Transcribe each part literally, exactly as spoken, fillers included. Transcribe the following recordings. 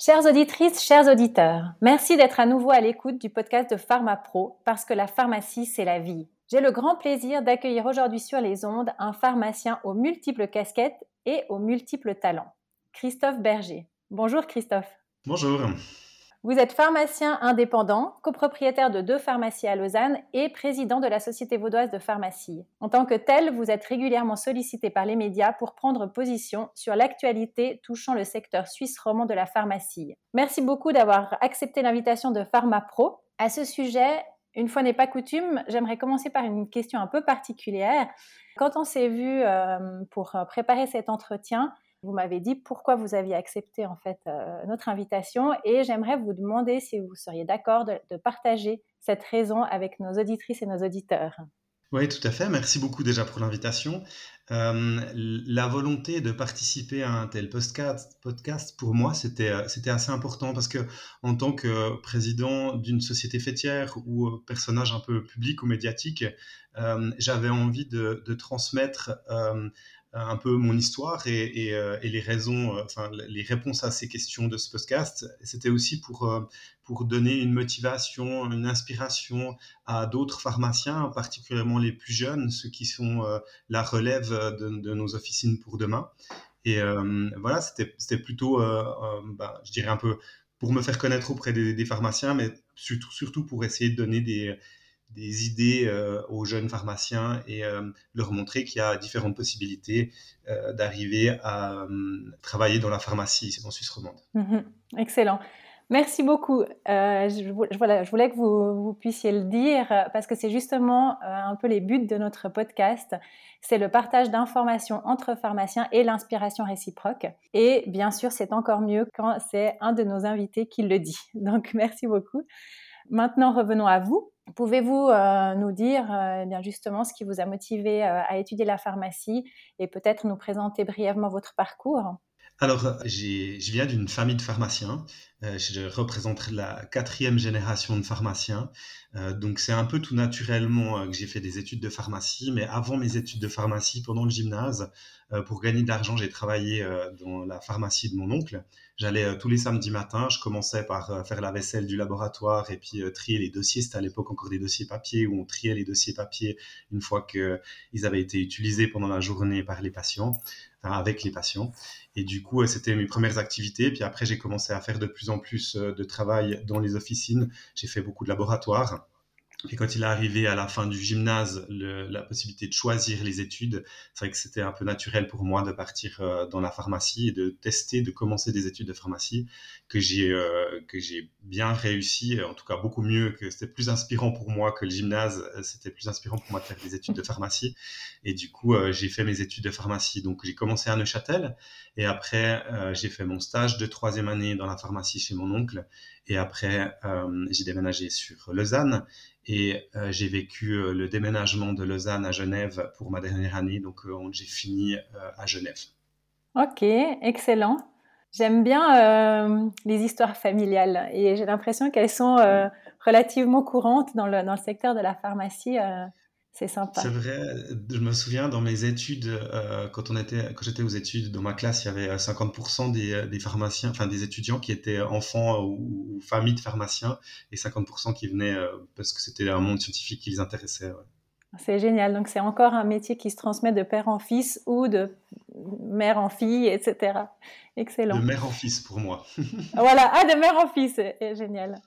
Chères auditrices, chers auditeurs, merci d'être à nouveau à l'écoute du podcast de PharmaPro parce que la pharmacie, c'est la vie. J'ai le grand plaisir d'accueillir aujourd'hui sur les ondes un pharmacien aux multiples casquettes et aux multiples talents, Christophe Berger. Bonjour Christophe. Bonjour. Vous êtes pharmacien indépendant, copropriétaire de deux pharmacies à Lausanne et président de la Société vaudoise de pharmacie. En tant que tel, vous êtes régulièrement sollicité par les médias pour prendre position sur l'actualité touchant le secteur suisse romand de la pharmacie. Merci beaucoup d'avoir accepté l'invitation de PharmaPro. À ce sujet, une fois n'est pas coutume, j'aimerais commencer par une question un peu particulière. Quand on s'est vu euh, pour préparer cet entretien, vous m'avez dit pourquoi vous aviez accepté en fait euh, notre invitation et j'aimerais vous demander si vous seriez d'accord de, de partager cette raison avec nos auditrices et nos auditeurs. Oui, tout à fait. Merci beaucoup déjà pour l'invitation. Euh, la volonté de participer à un tel podcast, podcast pour moi, c'était, c'était assez important parce que en tant que président d'une société faîtière ou personnage un peu public ou médiatique, euh, j'avais envie de, de transmettre euh, un peu mon histoire et, et, et les raisons, enfin les réponses à ces questions de ce podcast. C'était aussi pour, pour donner une motivation, une inspiration à d'autres pharmaciens, particulièrement les plus jeunes, ceux qui sont la relève de, de nos officines pour demain. Et euh, voilà, c'était, c'était plutôt, euh, euh, bah, je dirais un peu pour me faire connaître auprès des, des pharmaciens, mais surtout, surtout pour essayer de donner des des idées euh, aux jeunes pharmaciens et euh, leur montrer qu'il y a différentes possibilités euh, d'arriver à euh, travailler dans la pharmacie en Suisse romande. Mmh, excellent. Merci beaucoup. Euh, je, voilà, je voulais que vous, vous puissiez le dire parce que c'est justement euh, un peu les buts de notre podcast. C'est le partage d'informations entre pharmaciens et l'inspiration réciproque. Et bien sûr, c'est encore mieux quand c'est un de nos invités qui le dit. Donc, merci beaucoup. Maintenant, revenons à vous. Pouvez-vous euh, nous dire euh, eh bien justement ce qui vous a motivé euh, à étudier la pharmacie et peut-être nous présenter brièvement votre parcours? Alors, j'ai, je viens d'une famille de pharmaciens. Euh, je représente la quatrième génération de pharmaciens. Euh, donc, c'est un peu tout naturellement euh, que j'ai fait des études de pharmacie. Mais avant mes études de pharmacie, pendant le gymnase, euh, pour gagner de l'argent, j'ai travaillé euh, dans la pharmacie de mon oncle. J'allais euh, tous les samedis matins. Je commençais par euh, faire la vaisselle du laboratoire et puis euh, trier les dossiers. C'était à l'époque encore des dossiers papier où on triait les dossiers papier une fois qu'ils avaient été utilisés pendant la journée par les patients, enfin avec les patients. Et du coup, c'était mes premières activités. Puis après, j'ai commencé à faire de plus en plus de travail dans les officines. J'ai fait beaucoup de laboratoires. Et quand il est arrivé à la fin du gymnase, le, la possibilité de choisir les études, c'est vrai que c'était un peu naturel pour moi de partir euh, dans la pharmacie et de tester, de commencer des études de pharmacie que j'ai euh, que j'ai bien réussi, en tout cas beaucoup mieux, que c'était plus inspirant pour moi que le gymnase, c'était plus inspirant pour moi de faire des études de pharmacie. Et du coup, euh, j'ai fait mes études de pharmacie. Donc, j'ai commencé à Neuchâtel et après, euh, j'ai fait mon stage de troisième année dans la pharmacie chez mon oncle. Et après, euh, j'ai déménagé sur Lausanne. Et euh, j'ai vécu euh, le déménagement de Lausanne à Genève pour ma dernière année, donc euh, j'ai fini euh, à Genève. Ok, excellent. J'aime bien euh, les histoires familiales et j'ai l'impression qu'elles sont euh, relativement courantes dans le, dans le secteur de la pharmacie. Euh, c'est sympa. C'est vrai, je me souviens dans mes études, euh, quand on était, quand j'étais aux études, dans ma classe, il y avait cinquante pour cent des, des pharmaciens, enfin des étudiants qui étaient enfants ou, ou familles de pharmaciens et cinquante pour cent qui venaient euh, parce que c'était un monde scientifique qui les intéressait. Ouais. C'est génial. Donc, c'est encore un métier qui se transmet de père en fils ou de mère en fille, et cetera. Excellent. De mère en fils pour moi. Voilà. Ah, de mère en fils. C'est génial.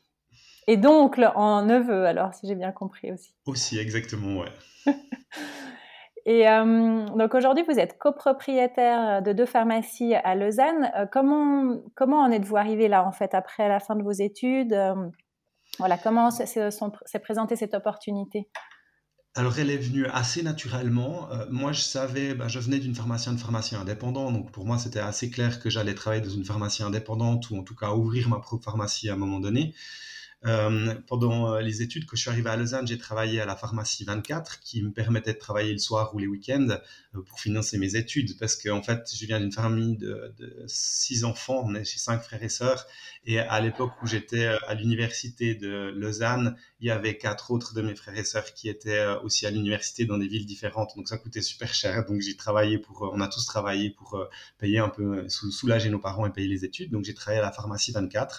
Et d'oncle en neveu, alors, si j'ai bien compris aussi. Aussi, exactement, ouais. Et euh, donc, aujourd'hui, vous êtes copropriétaire de deux pharmacies à Lausanne. Euh, comment, comment en êtes-vous arrivé là, en fait, après la fin de vos études? euh, Voilà, comment s'est, s'est présentée cette opportunité? Alors, elle est venue assez naturellement. Euh, moi, je savais, bah, je venais d'une pharmacie de pharmacien indépendant, donc pour moi, c'était assez clair que j'allais travailler dans une pharmacie indépendante ou en tout cas ouvrir ma propre pharmacie à un moment donné. Euh, pendant euh, les études, quand je suis arrivé à Lausanne, j'ai travaillé à la pharmacie vingt-quatre qui me permettait de travailler le soir ou les week-ends euh, pour financer mes études parce qu'en en fait, je viens d'une famille de, de six enfants, on est chez cinq frères et sœurs et à l'époque où j'étais à l'université de Lausanne, il y avait quatre autres de mes frères et sœurs qui étaient euh, aussi à l'université dans des villes différentes, donc ça coûtait super cher. Donc j'ai travaillé pour, on a tous travaillé pour euh, payer un peu, soulager nos parents et payer les études. Donc j'ai travaillé à la pharmacie vingt-quatre.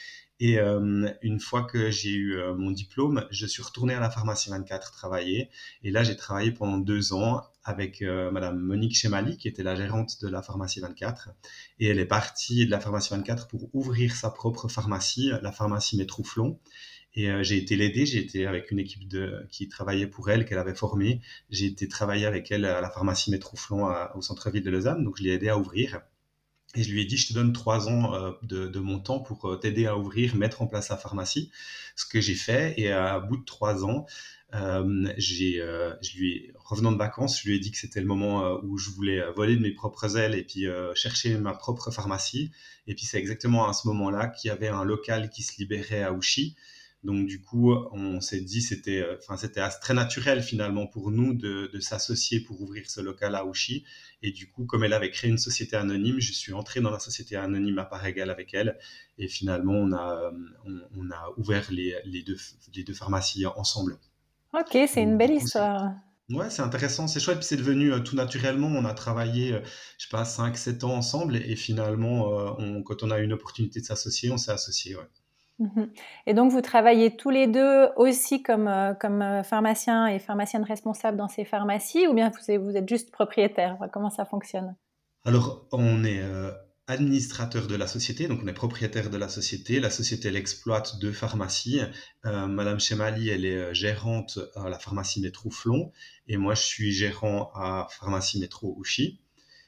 Et euh, une fois que j'ai eu euh, mon diplôme, je suis retourné à la pharmacie vingt-quatre travailler. Et là, j'ai travaillé pendant deux ans avec euh, Madame Monique Chemali, qui était la gérante de la pharmacie vingt-quatre. Et elle est partie de la pharmacie vingt-quatre pour ouvrir sa propre pharmacie, la pharmacie Métrouflon. Et euh, j'ai été l'aider, j'ai été avec une équipe de, qui travaillait pour elle, qu'elle avait formée. J'ai été travailler avec elle à la pharmacie Métrouflon à, au centre-ville de Lausanne, donc je l'ai aidé à ouvrir. Et je lui ai dit, je te donne trois ans euh, de, de mon temps pour euh, t'aider à ouvrir, mettre en place la pharmacie. Ce que j'ai fait, et à bout de trois ans, euh, j'ai, euh, je lui ai, revenant de vacances, je lui ai dit que c'était le moment euh, où je voulais euh, voler de mes propres ailes et puis euh, chercher ma propre pharmacie. Et puis c'est exactement à ce moment-là qu'il y avait un local qui se libérait à Ouchy. Donc du coup, on s'est dit, c'était, euh, enfin, c'était très naturel finalement pour nous de, de s'associer pour ouvrir ce local à Ouchy. Et du coup, comme elle avait créé une société anonyme, je suis entré dans la société anonyme à part égale avec elle. Et finalement, on a, on, on a ouvert les, les, deux, les deux pharmacies ensemble. Ok, c'est Donc une du belle coup, c'est... histoire. Ouais, c'est intéressant, c'est chouette, puis c'est devenu euh, tout naturellement. On a travaillé, euh, je sais pas, cinq sept ans ensemble, et finalement, euh, on, quand on a eu une opportunité de s'associer, on s'est associé. Ouais. Mhm. Et donc, vous travaillez tous les deux aussi comme, euh, comme euh, pharmacien et pharmacienne responsable dans ces pharmacies, ou bien vous êtes, vous êtes juste propriétaire? Enfin, comment ça fonctionne? Alors, on est euh, administrateur de la société, donc on est propriétaire de la société. La société, elle exploite deux pharmacies. Euh, Madame Chemali, elle est euh, gérante à la pharmacie Métro Flon, et moi, je suis gérant à pharmacie Métro Ouchy.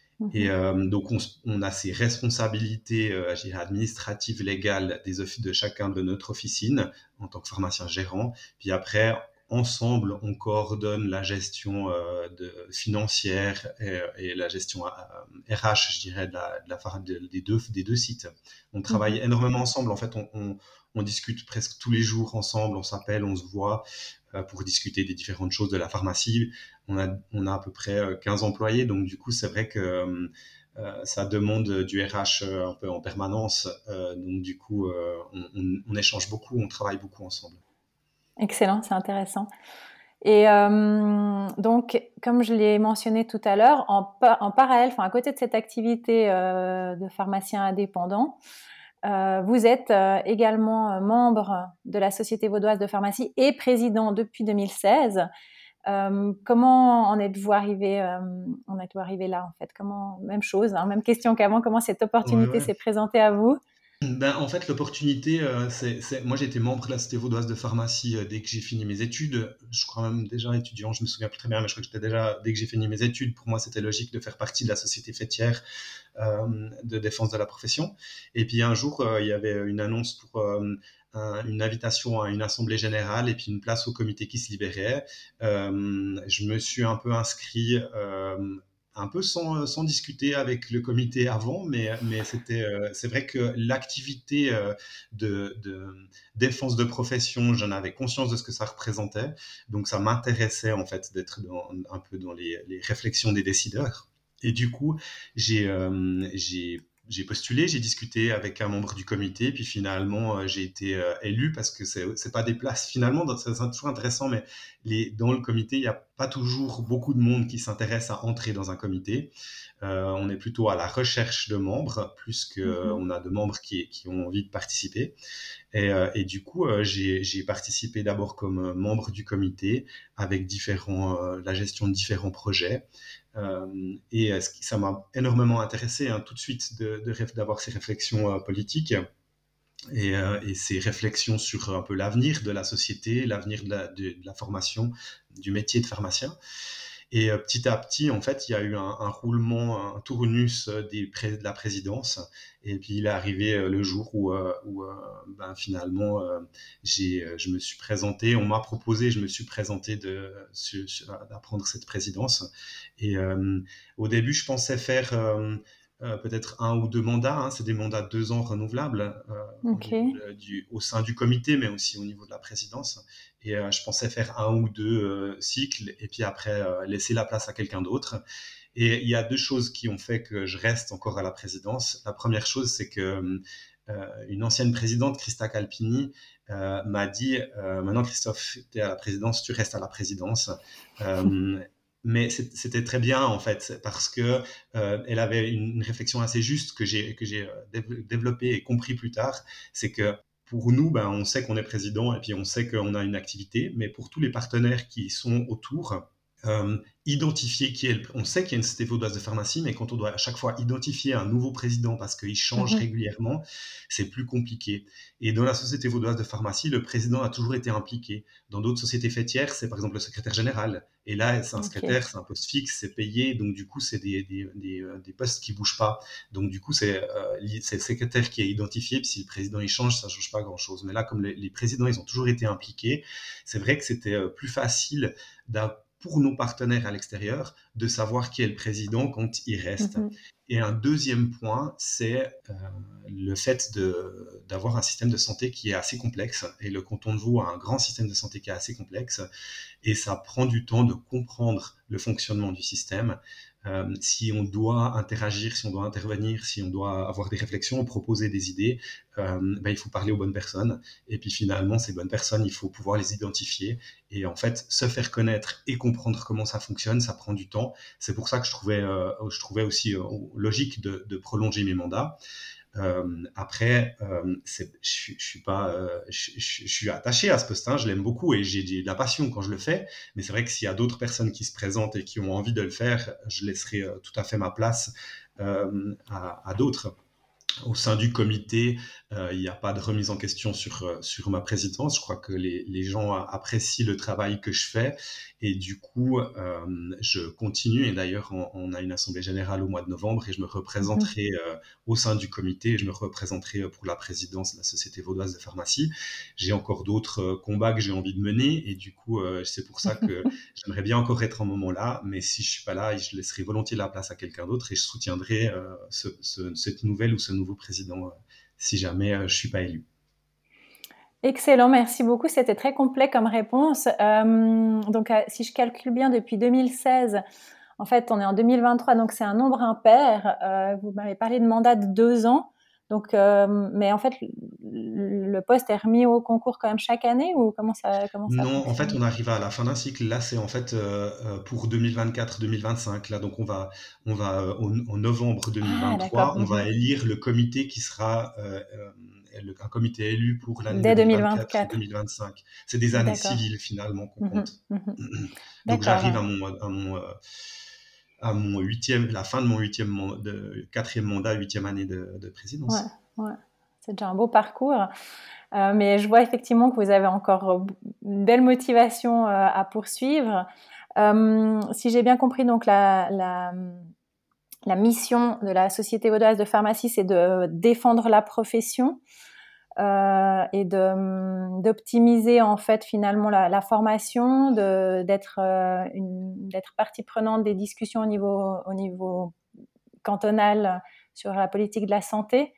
Et Mhm. euh, donc, on, on a ces responsabilités euh, je dirais, administratives, légales des offices de chacun de notre officine en tant que pharmacien gérant. Puis après, ensemble, on coordonne la gestion euh, de, financière et, et la gestion euh, R H, je dirais, de la, de la, de, des, deux, des deux sites. On travaille Mhm. énormément ensemble. En fait, on, on, on discute presque tous les jours ensemble. On s'appelle, on se voit euh, pour discuter des différentes choses de la pharmacie. On a, on a à peu près quinze employés, donc du coup, c'est vrai que euh, ça demande du R H euh, un peu en permanence. Euh, donc du coup, euh, on, on, on échange beaucoup, on travaille beaucoup ensemble. Excellent, c'est intéressant. Et euh, donc, comme je l'ai mentionné tout à l'heure, en, pa- en parallèle, enfin à côté de cette activité euh, de pharmacien indépendant, euh, vous êtes euh, également euh, membre de la Société vaudoise de pharmacie et président depuis deux mille seize. Euh, comment en êtes-vous arrivé, euh, en êtes-vous arrivé là en fait? Comment, même chose, hein, même question qu'avant. Comment cette Ouais, opportunité ouais. s'est présentée à vous? Ben, en fait, l'opportunité, euh, c'est, c'est- moi j'étais membre de la Société vaudoise de pharmacie euh, dès que j'ai fini mes études. Je crois même déjà étudiant, je me souviens plus très bien, mais je crois que j'étais déjà, dès que j'ai fini mes études, pour moi c'était logique de faire partie de la société fêtière euh, de défense de la profession. Et puis un jour, euh, il y avait une annonce pour euh, un- une invitation à une assemblée générale et puis une place au comité qui se libérait. Euh, je me suis un peu inscrit. Euh, un peu sans, sans discuter avec le comité avant, mais, mais c'était, euh, c'est vrai que l'activité euh, de, de défense de profession, j'en avais conscience de ce que ça représentait, donc ça m'intéressait en fait d'être dans, un peu dans les, les réflexions des décideurs. Et du coup, j'ai euh, j'ai j'ai postulé, j'ai discuté avec un membre du comité, puis finalement euh, j'ai été euh, élu parce que c'est c'est pas des places finalement, c'est toujours intéressant, mais les, dans le comité il n'y a pas toujours beaucoup de monde qui s'intéresse à entrer dans un comité. Euh, on est plutôt à la recherche de membres plus que euh, Mhm. on a de membres qui qui ont envie de participer. Et, euh, et du coup, euh, j'ai, j'ai participé d'abord comme euh, membre du comité avec différents, euh, la gestion de différents projets. Euh, et euh, ce qui- ça m'a énormément intéressé hein, tout de suite de, de réf- d'avoir ces réflexions euh, politiques et, euh, et ces réflexions sur un peu l'avenir de la société, l'avenir de la, de, de la formation, du métier de pharmacien. Et euh, petit à petit, en fait, il y a eu un, un roulement, un tournus euh, des pré- de la présidence. Et puis, il est arrivé euh, le jour où, euh, où euh, ben, finalement, euh, j'ai, euh, je me suis présenté, on m'a proposé, je me suis présenté de, sur- sur- à prendre cette présidence. Et euh, au début, je pensais faire euh, euh, peut-être un ou deux mandats, hein, c'est des mandats de deux ans renouvelables euh, au, Ok. niveau de- du, au sein du comité, mais aussi au niveau de la présidence. Et euh, je pensais faire un ou deux euh, cycles et puis après euh, laisser la place à quelqu'un d'autre. Et il y a deux choses qui ont fait que je reste encore à la présidence. La première chose, c'est que euh, une ancienne présidente, Christa Calpini, euh, m'a dit euh, maintenant Christophe, tu es à la présidence, tu restes à la présidence. Euh, mais c'était très bien en fait parce que euh, elle avait une, une réflexion assez juste que j'ai que j'ai euh, développée et compris plus tard, c'est que pour nous, ben, on sait qu'on est président et puis on sait qu'on a une activité, mais pour tous les partenaires qui sont autour, euh, identifier qui est le, on sait qu'il y a une société vaudoise de pharmacie, mais quand on doit à chaque fois identifier un nouveau président parce qu'il change Mhm. régulièrement, c'est plus compliqué. Et dans la société vaudoise de pharmacie, le président a toujours été impliqué. Dans d'autres sociétés faîtières, c'est par exemple le secrétaire général. Et là, c'est un Ok. secrétaire, c'est un poste fixe, c'est payé, donc du coup, c'est des, des, des, des postes qui bougent pas. Donc du coup, c'est euh, c'est le secrétaire qui est identifié, puis si le président il change, ça change pas grand-chose. Mais là, comme les, les présidents, ils ont toujours été impliqués, c'est vrai que c'était euh, plus facile d'avoir pour nos partenaires à l'extérieur, de savoir qui est le président quand il reste. Mhm. Et un deuxième point, c'est euh, le fait de, d'avoir un système de santé qui est assez complexe. Et le canton de Vaud a un grand système de santé qui est assez complexe. Et ça prend du temps de comprendre le fonctionnement du système. Euh, si on doit interagir, si on doit intervenir, si on doit avoir des réflexions, proposer des idées, euh, ben, il faut parler aux bonnes personnes. Et puis finalement, ces bonnes personnes, il faut pouvoir les identifier. Et en fait, se faire connaître et comprendre comment ça fonctionne, ça prend du temps. C'est pour ça que je trouvais, euh, je trouvais aussi euh, logique de, de prolonger mes mandats. Euh, après, euh, c'est, je, je suis pas, euh, je, je, je suis attaché à ce poste, hein, je l'aime beaucoup et j'ai de la passion quand je le fais. Mais c'est vrai que s'il y a d'autres personnes qui se présentent et qui ont envie de le faire, je laisserai euh, tout à fait ma place euh, à, à d'autres. Au sein du comité, euh, il n'y a pas de remise en question sur, euh, sur ma présidence. Je crois que les, les gens apprécient le travail que je fais et du coup, euh, je continue. Et d'ailleurs, on, on a une assemblée générale au mois de novembre et je me Mhm. représenterai euh, au sein du comité et je me représenterai pour la présidence de la Société vaudoise de pharmacie. J'ai encore d'autres euh, combats que j'ai envie de mener et du coup, euh, c'est pour ça que j'aimerais bien encore être un moment là, mais si je suis pas là, je laisserai volontiers la place à quelqu'un d'autre et je soutiendrai euh, ce, ce, cette nouvelle ou ce nouveau président euh, si jamais euh, je suis pas élu. Excellent, merci beaucoup. C'était très complet comme réponse. Euh, donc, euh, si je calcule bien, depuis deux mille seize, en fait, on est en deux mille vingt-trois, donc c'est un nombre impair. Euh, vous m'avez parlé de mandat de deux ans. Donc, euh, mais en fait, le poste est remis au concours quand même chaque année ou comment ça, comment ça Non, en fait, fonctionne? on arrive à la fin d'un cycle. Là, c'est en fait euh, euh, pour deux mille vingt-quatre deux mille vingt-cinq. Là, donc on va, on va euh, au- en novembre Ah, d'accord. deux mille vingt-trois, on Mhm. va élire le comité qui sera euh, euh, le- un comité élu pour l'année Dès deux mille vingt-quatre deux mille vingt-quatre. deux mille vingt-cinq. C'est des années D'accord. civiles finalement qu'on Mhm, compte. mhm. Donc j'arrive D'accord. à mon, à mon, euh, à mon huitième, la fin de mon huitième, man- de, quatrième mandat, huitième année de, de Ouais, présidence. ouais. C'est déjà un beau parcours. Euh, mais je vois effectivement que vous avez encore une belle motivation euh, à poursuivre. Euh, si j'ai bien compris, donc la, la, la mission de la Société vaudoise de pharmacie, c'est de défendre la profession euh, et de, d'optimiser en fait finalement la, la formation, de, d'être, euh, une, d'être partie prenante des discussions au niveau, au niveau cantonal sur la politique de la santé.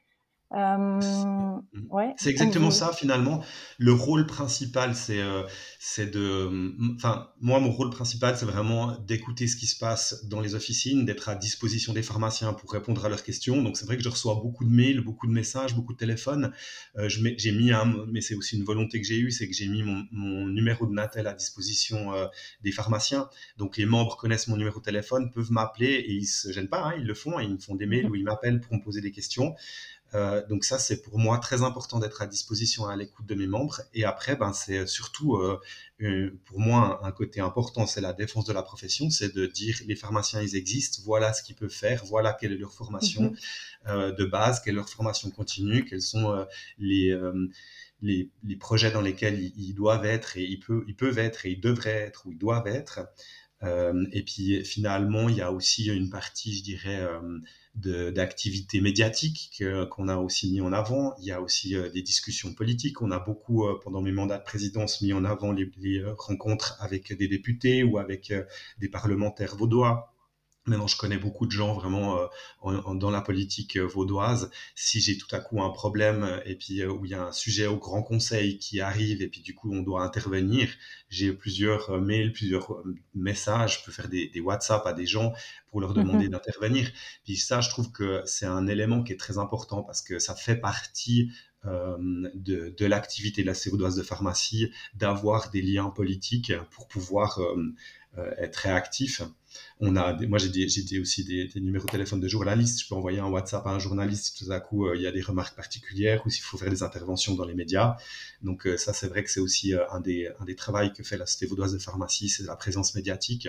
Euh, ouais, C'est donc exactement vous. ça finalement. Le rôle principal, c'est euh, c'est de, enfin moi mon rôle principal, c'est vraiment d'écouter ce qui se passe dans les officines, d'être à disposition des pharmaciens pour répondre à leurs questions. Donc c'est vrai que je reçois beaucoup de mails, beaucoup de messages, beaucoup de téléphones. Euh, je mets- j'ai mis un, mais c'est aussi une volonté que j'ai eue, c'est que j'ai mis mon, mon numéro de Natel à disposition euh, des pharmaciens. Donc les membres connaissent mon numéro de téléphone, peuvent m'appeler et ils se gênent pas, hein, ils le font, et ils me font des mails où ils m'appellent pour me poser des questions. Euh, donc ça, c'est pour moi très important d'être à disposition à l'écoute de mes membres. Et après, ben, c'est surtout euh, euh, pour moi un, un côté important, c'est la défense de la profession, c'est de dire les pharmaciens, ils existent, voilà ce qu'ils peuvent faire, voilà quelle est leur formation euh, de base, quelle est leur formation continue, quels sont euh, les, euh, les, les projets dans lesquels ils, ils doivent être et ils, peut, ils peuvent être et ils devraient être ou ils doivent être. Euh, et puis finalement, il y a aussi une partie, je dirais, euh, de, d'activités médiatiques que, qu'on a aussi mis en avant. Il y a aussi euh, des discussions politiques. On a beaucoup, euh, pendant mes mandats de présidence, mis en avant les, les euh, rencontres avec des députés ou avec euh, des parlementaires vaudois Maintenant, je connais beaucoup de gens vraiment euh, en- en- dans la politique euh, vaudoise. Si j'ai tout à coup un problème euh, et puis euh, où il y a un sujet au Grand Conseil qui arrive et puis du coup on doit intervenir, j'ai plusieurs euh, mails, plusieurs euh, messages. Je peux faire des, des WhatsApp à des gens pour leur demander Mhm. d'intervenir. Puis ça, je trouve que c'est un élément qui est très important parce que ça fait partie euh, de, de l'activité de la C vaudoise de pharmacie d'avoir des liens politiques pour pouvoir euh, euh, être réactif. On a des- moi, j'ai, des- j'ai des- aussi des, des numéros de téléphone de journalistes. Je peux envoyer un WhatsApp à un journaliste si tout à coup euh, il y a des remarques particulières ou s'il faut faire des interventions dans les médias. Donc euh, ça, c'est vrai que c'est aussi euh, un des, un des travaux que fait la Société vaudoise de pharmacie, c'est la présence médiatique.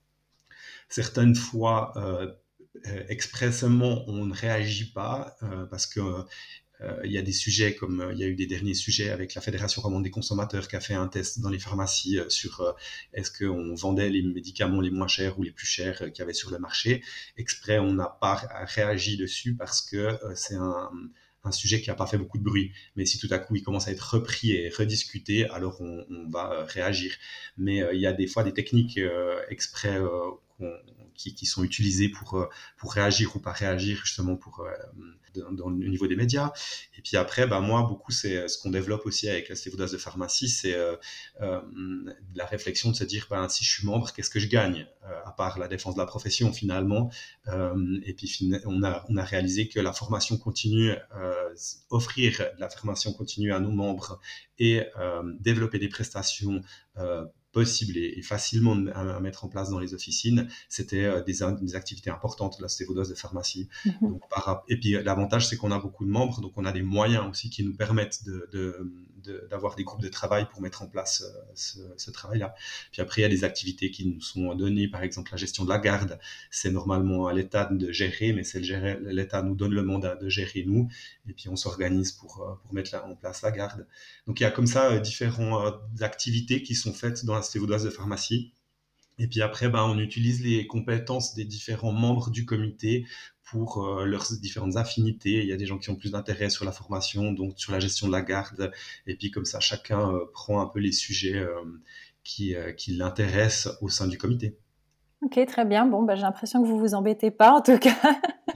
Certaines fois, euh, euh, expressément, on ne réagit pas euh, parce que euh, il y a des sujets comme euh, il y a eu des derniers sujets avec la Fédération romande des consommateurs qui a fait un test dans les pharmacies euh, sur euh, est-ce qu'on vendait les médicaments les moins chers ou les plus chers euh, qu'il y avait sur le marché. Exprès, on n'a pas réagi dessus parce que euh, c'est un, un sujet qui n'a pas fait beaucoup de bruit. Mais si tout à coup il commence à être repris et rediscuté, alors on, on va euh, réagir. Mais euh, il y a des fois des techniques euh, exprès euh, qui, qui, sont utilisées pour, euh, pour réagir ou pas réagir, justement pour, euh, dans, dans, au niveau des médias. Et puis après, bah, moi, beaucoup, c'est ce qu'on développe aussi avec la Société vaudoise de pharmacie, c'est euh, euh, la réflexion de se dire, bah, si je suis membre, qu'est-ce que je gagne euh, à part la défense de la profession, finalement. Euh, et puis, on a, on a réalisé que la formation continue, euh, offrir de la formation continue à nos membres et euh, développer des prestations euh, possibles et, et facilement à, à mettre en place dans les officines, c'était euh, des, des activités importantes de la Société vaudoise de pharmacie. Mhm. Donc, par, et puis l'avantage, c'est qu'on a beaucoup de membres, donc on a des moyens aussi qui nous permettent de, de, de, d'avoir des groupes de travail pour mettre en place euh, ce, ce travail-là. Puis après, il y a des activités qui nous sont données, par exemple la gestion de la garde, c'est normalement à l'État de gérer, mais c'est le gérer, l'État nous donne le mandat de gérer nous, et puis on s'organise pour, pour mettre en place la garde. Donc il y a comme ça euh, différentes euh, activités qui sont faites dans la Société vaudoise de pharmacie. Et puis après, ben, on utilise les compétences des différents membres du comité pour euh, leurs différentes affinités. Il y a des gens qui ont plus d'intérêt sur la formation, donc sur la gestion de la garde. Et puis comme ça, chacun euh, prend un peu les sujets euh, qui, euh, qui l'intéressent au sein du comité. Ok, très bien. Bon, bah, j'ai l'impression que vous vous embêtez pas, en tout cas.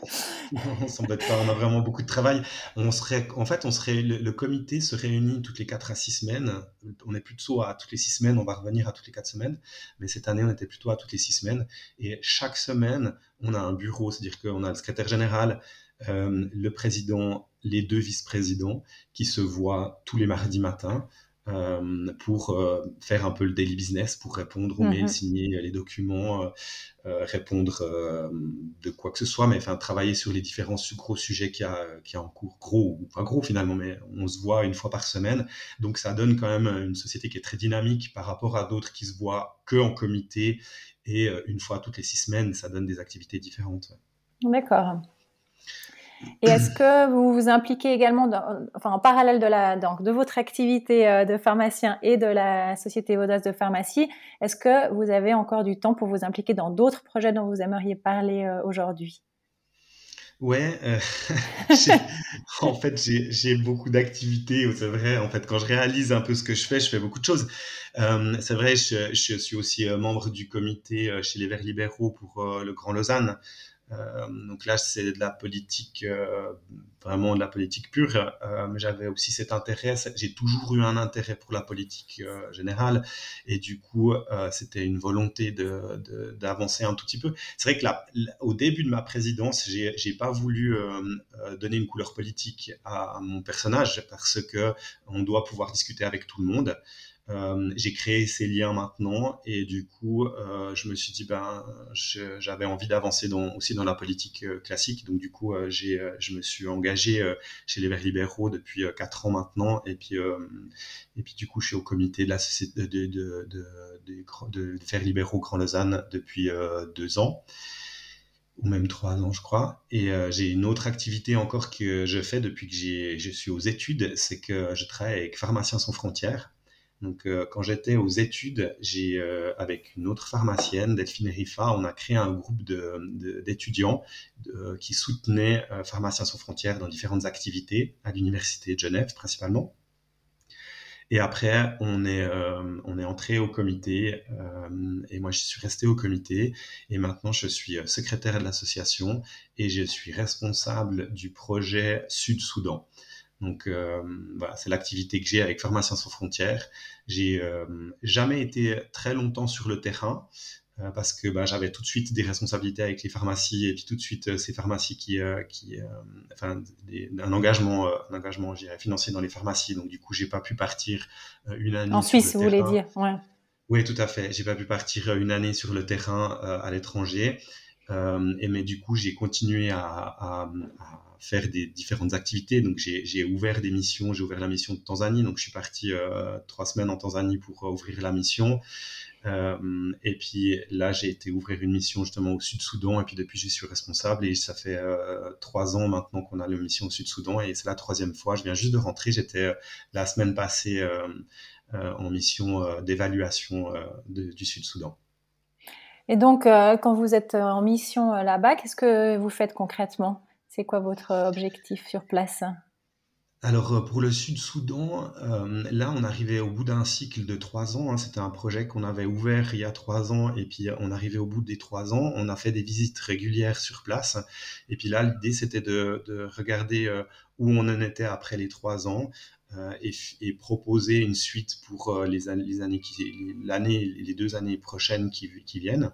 On s'embête pas, on a vraiment beaucoup de travail. On serait, en fait, on serait, le, le comité se réunit toutes les quatre à six semaines. On est plutôt à toutes les six semaines, on va revenir à toutes les quatre semaines. Mais cette année, on était plutôt à toutes les six semaines. Et chaque semaine, on a un bureau, c'est-à-dire qu'on a le secrétaire général, euh, le président, les deux vice-présidents qui se voient tous les mardis matins. Euh, pour euh, faire un peu le daily business, pour répondre aux mails, Mhm. signer les documents, euh, euh, répondre euh, de quoi que ce soit, mais enfin travailler sur les différents gros sujets qu'il y a, qu'il y a en cours, gros ou pas gros finalement, mais on se voit une fois par semaine. Donc ça donne quand même une société qui est très dynamique par rapport à d'autres qui se voient que en comité et euh, une fois toutes les six semaines, ça donne des activités différentes. D'accord. Et est-ce que vous vous impliquez également, dans, enfin, en parallèle de, la, donc, de votre activité euh, de pharmacien et de la Société vaudoise de pharmacie, est-ce que vous avez encore du temps pour vous impliquer dans d'autres projets dont vous aimeriez parler euh, aujourd'hui? Ouais, euh, j'ai- en fait, j'ai j'ai beaucoup d'activités. C'est vrai, en fait, quand je réalise un peu ce que je fais, je fais beaucoup de choses. Euh, c'est vrai, je, je suis aussi euh, membre du comité euh, chez les Verts libéraux pour euh, le Grand Lausanne. Euh, donc là, c'est de la politique, euh, vraiment de la politique pure. Euh, mais j'avais aussi cet intérêt. J'ai toujours eu un intérêt pour la politique euh, générale, et du coup, euh, c'était une volonté de, de, d'avancer un tout petit peu. C'est vrai que là, au début de ma présidence, j'ai, j'ai pas voulu euh, euh, donner une couleur politique à, à mon personnage parce que on doit pouvoir discuter avec tout le monde. Euh, j'ai créé ces liens maintenant et du coup, euh, je me suis dit ben, je, j'avais envie d'avancer dans, aussi dans la politique euh, classique. Donc du coup, euh, j'ai, euh, je me suis engagé euh, chez les Verts libéraux depuis euh, quatre ans maintenant et puis euh, et puis du coup, je suis au comité de la société de, de, de, de, de, de Verts libéraux Grand Lausanne depuis euh, deux ans ou même trois ans, je crois. Et euh, j'ai une autre activité encore que je fais depuis que j'ai, je suis aux études, c'est que je travaille avec Pharmaciens sans frontières. Donc, euh, quand j'étais aux études, j'ai, euh, avec une autre pharmacienne, Delphine Rifa, on a créé un groupe de, de, d'étudiants de, qui soutenaient euh, Pharmaciens sans frontières dans différentes activités à l'Université de Genève, principalement. Et après, on est, euh, on est entré au comité euh, et moi, je suis resté au comité et maintenant, je suis secrétaire de l'association et je suis responsable du projet Sud-Soudan. Donc, euh, voilà, c'est l'activité que j'ai avec Pharmaciens sans frontières. J'ai euh, jamais été très longtemps sur le terrain euh, parce que bah, j'avais tout de suite des responsabilités avec les pharmacies et puis tout de suite euh, ces pharmacies qui, euh, qui euh, enfin, des, un engagement, euh, un engagement, je dirais, financier dans les pharmacies. Donc, du coup, j'ai pas pu partir euh, une En année sur le Suisse, vous voulez terrain. dire, ouais. Oui, tout à fait. J'ai pas pu partir une année sur le terrain euh, à l'étranger. Euh, et mais du coup, j'ai continué à, à, à faire des différentes activités. Donc, j'ai, j'ai ouvert des missions. J'ai ouvert la mission de Tanzanie. Donc, je suis parti euh, trois semaines en Tanzanie pour euh, ouvrir la mission. Euh, et puis là, j'ai été ouvrir une mission justement au Sud-Soudan. Et puis depuis, je suis responsable. Et ça fait euh, trois ans maintenant qu'on a la mission au Sud-Soudan. Et c'est la troisième fois. Je viens juste de rentrer. J'étais euh, la semaine passée euh, euh, en mission euh, d'évaluation euh, de, du Sud-Soudan. Et donc, euh, quand vous êtes en mission euh, là-bas, qu'est-ce que vous faites concrètement? C'est quoi votre euh, objectif sur place? Alors euh, pour le Sud-Soudan, euh, là on arrivait au bout d'un cycle de trois ans. Hein. C'était un projet qu'on avait ouvert il y a trois ans et puis on arrivait au bout des trois ans. On a fait des visites régulières sur place et puis là l'idée c'était de, de regarder euh, où on en était après les trois ans euh, et, et proposer une suite pour euh, les, les années qui, l'année, les deux années prochaines qui, qui viennent.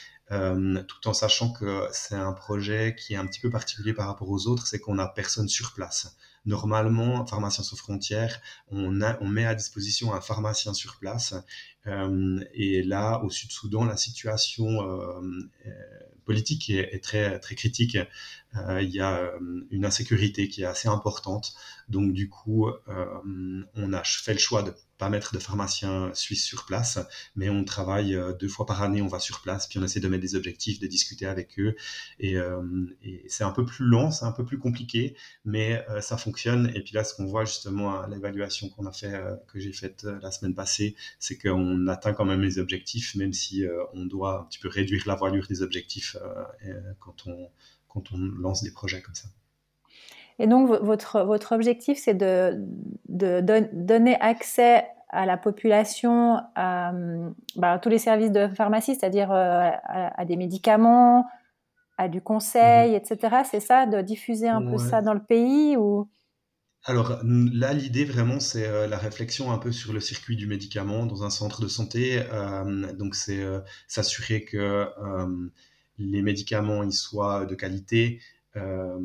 Euh, tout en sachant que c'est un projet qui est un petit peu particulier par rapport aux autres, c'est qu'on n'a personne sur place. Normalement, Pharmaciens sans frontières, on, a, on met à disposition un pharmacien sur place. Euh, et là, au Sud-Soudan, la situation euh, politique est, est très, très critique. Euh, il y a une insécurité qui est assez importante. Donc, du coup, euh, on a fait le choix de pas mettre de pharmaciens suisses sur place, mais on travaille euh, deux fois par année, on va sur place, puis on essaie de mettre des objectifs, de discuter avec eux. Et, euh, et c'est un peu plus lent, c'est un peu plus compliqué, mais euh, ça fonctionne. Et puis là, ce qu'on voit justement à l'évaluation qu'on a fait, euh, que j'ai faite euh, la semaine passée, c'est qu'on atteint quand même les objectifs, même si euh, on doit un petit peu réduire la voilure des objectifs euh, quand on quand on lance des projets comme ça. Et donc, votre, votre objectif, c'est de, de don- donner accès à la population à, bah, à tous les services de pharmacie, c'est-à-dire euh, à, à des médicaments, à du conseil, Mm-hmm. et cetera. C'est ça, de diffuser un peu Ouais. ça dans le pays ou... Alors là, l'idée vraiment, c'est euh, la réflexion un peu sur le circuit du médicament dans un centre de santé. Euh, donc, c'est euh, s'assurer que euh, les médicaments ils soient de qualité. Euh,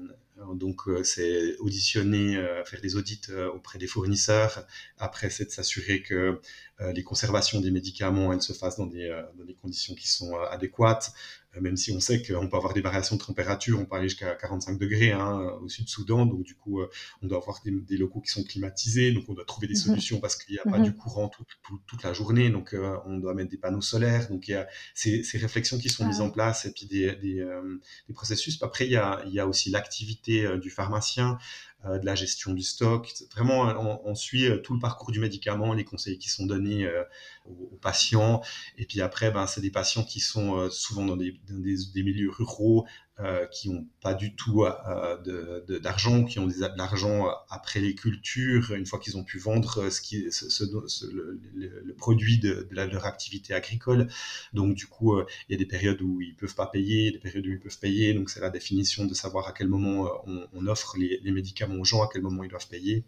donc, euh, c'est auditionner, euh, faire des audits euh, auprès des fournisseurs. Après, c'est de s'assurer que euh, les conservations des médicaments, elles se fassent dans des, euh, dans des conditions qui sont euh, adéquates. Euh, même si on sait qu'on peut avoir des variations de température, on peut aller jusqu'à quarante-cinq degrés hein, au Sud-Soudan. Donc, du coup, euh, on doit avoir des, des locaux qui sont climatisés. Donc, on doit trouver des Mhm. solutions parce qu'il n'y a pas du Mhm. courant tout, tout, toute la journée. Donc, euh, on doit mettre des panneaux solaires. Donc, il y a ces, ces réflexions qui sont Ah mises en oui. place et puis des, des, euh, des processus. Après, il y a, il y a aussi l'activité euh, du pharmacien, euh, de la gestion du stock. Vraiment, on, on suit euh, tout le parcours du médicament, les conseils qui sont donnés euh, aux, aux patients. Et puis après, ben, c'est des patients qui sont euh, souvent dans des, dans des, des milieux ruraux, euh, qui n'ont pas du tout euh, de, de, d'argent, qui ont des, de l'argent après les cultures, une fois qu'ils ont pu vendre ce qui, ce, ce, ce, le, le, le produit de, de, la, de leur activité agricole. Donc du coup, euh, il y a des périodes où ils ne peuvent pas payer, des périodes où ils peuvent payer. Donc c'est la définition de savoir à quel moment euh, on, on offre les, les médicaments aux gens, à quel moment ils doivent payer.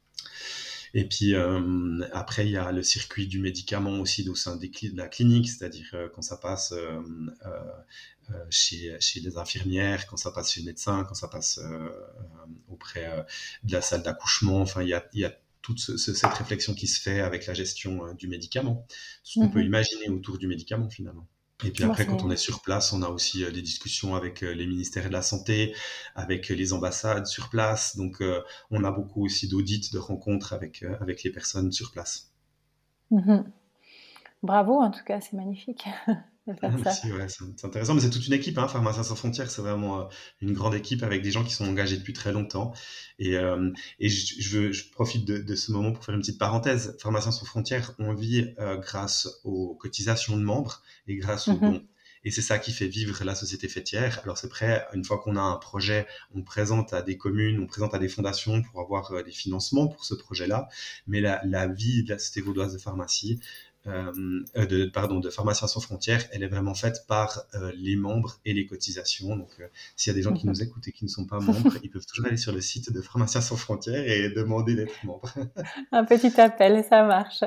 Et puis euh, après, il y a le circuit du médicament aussi au sein des cl- de la clinique, c'est-à-dire euh, quand ça passe euh, euh, chez, chez les infirmières, quand ça passe chez le médecin, quand ça passe euh, auprès euh, de la salle d'accouchement. Enfin, il y a, il y a toute ce, ce, cette réflexion qui se fait avec la gestion euh, du médicament, ce qu'on peut Mhm. imaginer autour du médicament finalement. Et puis Bon, après, quand c'est... on est sur place, on a aussi euh, des discussions avec euh, les ministères de la Santé, avec euh, les ambassades sur place. Donc, euh, on a beaucoup aussi d'audits, de rencontres avec, euh, avec les personnes sur place. Mhm. Bravo, en tout cas, c'est magnifique de faire ça. Merci, ouais, c'est c'est intéressant. Mais c'est toute une équipe, hein, Pharmaciens sans frontières, c'est vraiment euh, une grande équipe avec des gens qui sont engagés depuis très longtemps. Et, euh, et je, je, veux, je profite de, de ce moment pour faire une petite parenthèse. Pharmaciens sans frontières, on vit euh, grâce aux cotisations de membres et grâce aux Mhm. dons. Et c'est ça qui fait vivre la société faîtière. Alors c'est prêt, une fois qu'on a un projet, on présente à des communes, on présente à des fondations pour avoir euh, des financements pour ce projet-là. Mais la, la vie de la Société vaudoise de pharmacie, euh, euh, de, pardon, de Pharmaciens sans frontières, elle est vraiment faite par euh, les membres et les cotisations. Donc euh, s'il y a des gens qui nous écoutent et qui ne sont pas membres, ils peuvent toujours aller sur le site de Pharmaciens sans frontières et demander d'être membre. Un petit appel, ça marche.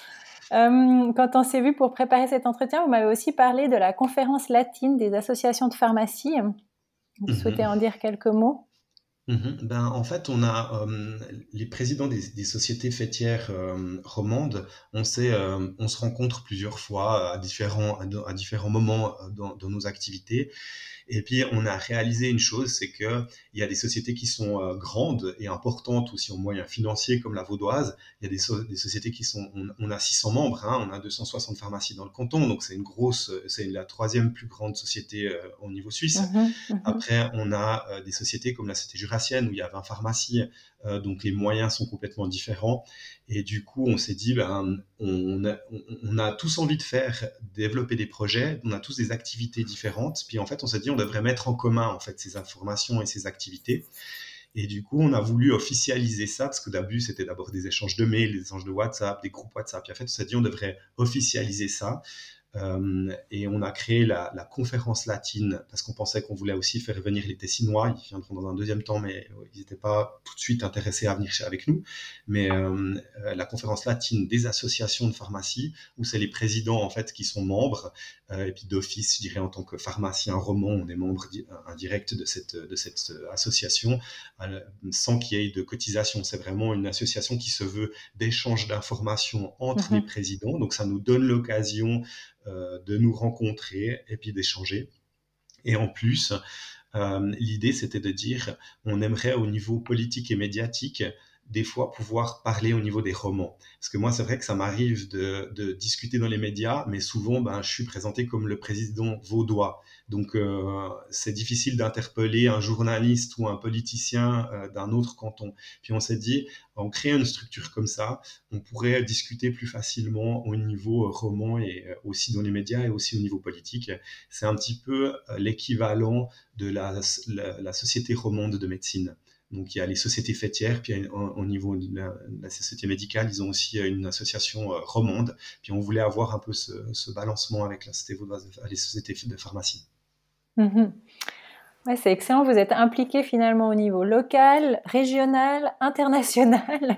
Euh, quand on s'est vu pour préparer cet entretien, vous m'avez aussi parlé de la conférence latine des associations de pharmacie. Vous Mhm. souhaitez en dire quelques mots? Mhm. Ben, en fait, on a euh, les présidents des, des sociétés faîtières euh, romandes. On, s'est, euh, on se rencontre plusieurs fois à différents, à, à différents moments dans, dans nos activités. Et puis, on a réalisé une chose, c'est qu'il y a des sociétés qui sont euh, grandes et importantes aussi en moyens financiers, comme la vaudoise. Il y a des, so- des sociétés qui sont... On, on a six cents membres, hein, on a deux cent soixante pharmacies dans le canton, donc c'est une grosse... C'est la troisième plus grande société euh, au niveau suisse. Mhm, mhm. Après, on a euh, des sociétés comme la Société jurassienne, où il y a vingt pharmacies, euh, donc les moyens sont complètement différents. Et du coup, on s'est dit, ben, on, a, on, on a tous envie de faire, développer des projets, on a tous des activités différentes. Puis en fait, on s'est dit, on devrait mettre en commun en fait ces informations et ces activités. Et du coup, on a voulu officialiser ça, parce que d'abord, c'était d'abord des échanges de mails, des échanges de WhatsApp, des groupes WhatsApp. Et en fait, on s'est dit, on devrait officialiser ça. Euh, et on a créé la, la conférence latine parce qu'on pensait qu'on voulait aussi faire venir les Tessinois. Ils viendront dans un deuxième temps, mais ils n'étaient pas tout de suite intéressés à venir avec nous. Mais euh, la conférence latine des associations de pharmacie, où c'est les présidents en fait qui sont membres, euh, et puis d'office, je dirais en tant que pharmacien roman, on est membre indirect de cette, de cette association, euh, sans qu'il y ait de cotisation. C'est vraiment une association qui se veut d'échange d'informations entre Mhm. les présidents. Donc ça nous donne l'occasion Euh, de nous rencontrer et puis d'échanger. Et en plus, euh, l'idée, c'était de dire, on aimerait au niveau politique et médiatique, des fois pouvoir parler au niveau des romans. Parce que moi, c'est vrai que ça m'arrive de, de discuter dans les médias, mais souvent, ben, je suis présenté comme le président vaudois. Donc, euh, c'est difficile d'interpeller un journaliste ou un politicien euh, d'un autre canton. Puis on s'est dit, en créant une structure comme ça, on pourrait discuter plus facilement au niveau euh, roman et euh, aussi dans les médias et aussi au niveau politique. C'est un petit peu euh, l'équivalent de la, la, la société romande de médecine. Donc il y a les sociétés faîtières, puis au niveau de la, la société médicale, ils ont aussi une association euh, romande. Puis on voulait avoir un peu ce, ce balancement avec la société vaudoise, les sociétés de pharmacie. Mhm. Ouais, c'est excellent, vous êtes impliqué finalement au niveau local, régional, international.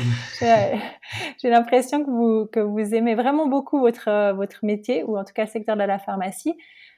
j'ai, j'ai l'impression que vous, que vous aimez vraiment beaucoup votre, votre métier, ou en tout cas le secteur de la pharmacie.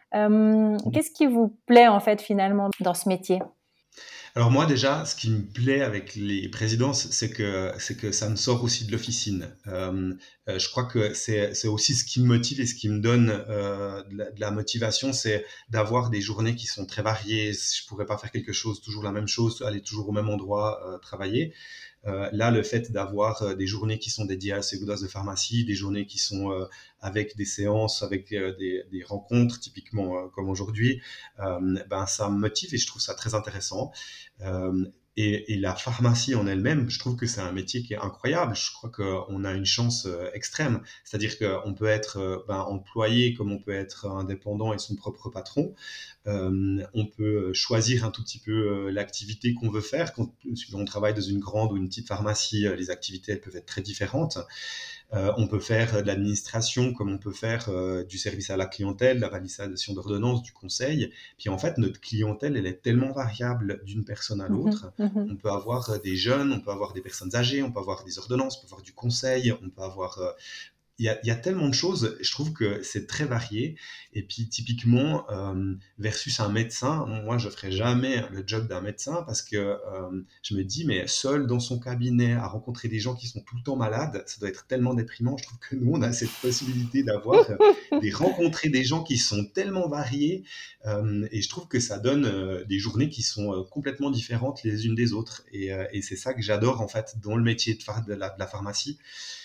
Euh, qu'est-ce qui vous plaît en fait finalement dans ce métier? Alors moi déjà, ce qui me plaît avec les présidences, c'est que, c'est que ça me sort aussi de l'officine. Euh, euh, je crois que c'est, c'est aussi ce qui me motive et ce qui me donne euh, de, la, de la motivation, c'est d'avoir des journées qui sont très variées. Je pourrais pas faire quelque chose, toujours la même chose, aller toujours au même endroit, euh, travailler. Euh, là, le fait d'avoir euh, des journées qui sont dédiées à la Société vaudoise de pharmacie, des journées qui sont euh, avec des séances, avec euh, des, des rencontres, typiquement euh, comme aujourd'hui, euh, ben, ça me motive et je trouve ça très intéressant. Euh, et, et la pharmacie en elle-même, je trouve que c'est un métier qui est incroyable. Je crois qu'on a une chance euh, extrême. C'est-à-dire qu'on peut être euh, ben, employé comme on peut être indépendant et son propre patron. Euh, on peut choisir un tout petit peu euh, l'activité qu'on veut faire. Quand on travaille dans une grande ou une petite pharmacie, euh, les activités elles peuvent être très différentes. Euh, on peut faire de l'administration comme on peut faire euh, du service à la clientèle, la validation d'ordonnances, du conseil. Puis en fait, notre clientèle, elle est tellement variable d'une personne à Mhm, l'autre. mhm. On peut avoir des jeunes, on peut avoir des personnes âgées, on peut avoir des ordonnances, on peut avoir du conseil, on peut avoir... Euh, il y, a, il y a tellement de choses, je trouve que c'est très varié. Et puis typiquement, euh, versus un médecin, moi je ferai jamais le job d'un médecin parce que euh, je me dis, mais seul dans son cabinet à rencontrer des gens qui sont tout le temps malades, ça doit être tellement déprimant. Je trouve que nous, on a cette possibilité d'avoir, euh, de rencontrer des gens qui sont tellement variés. Euh, et je trouve que ça donne euh, des journées qui sont euh, complètement différentes les unes des autres. Et, euh, et c'est ça que j'adore en fait dans le métier de, phar- de, la, de la pharmacie.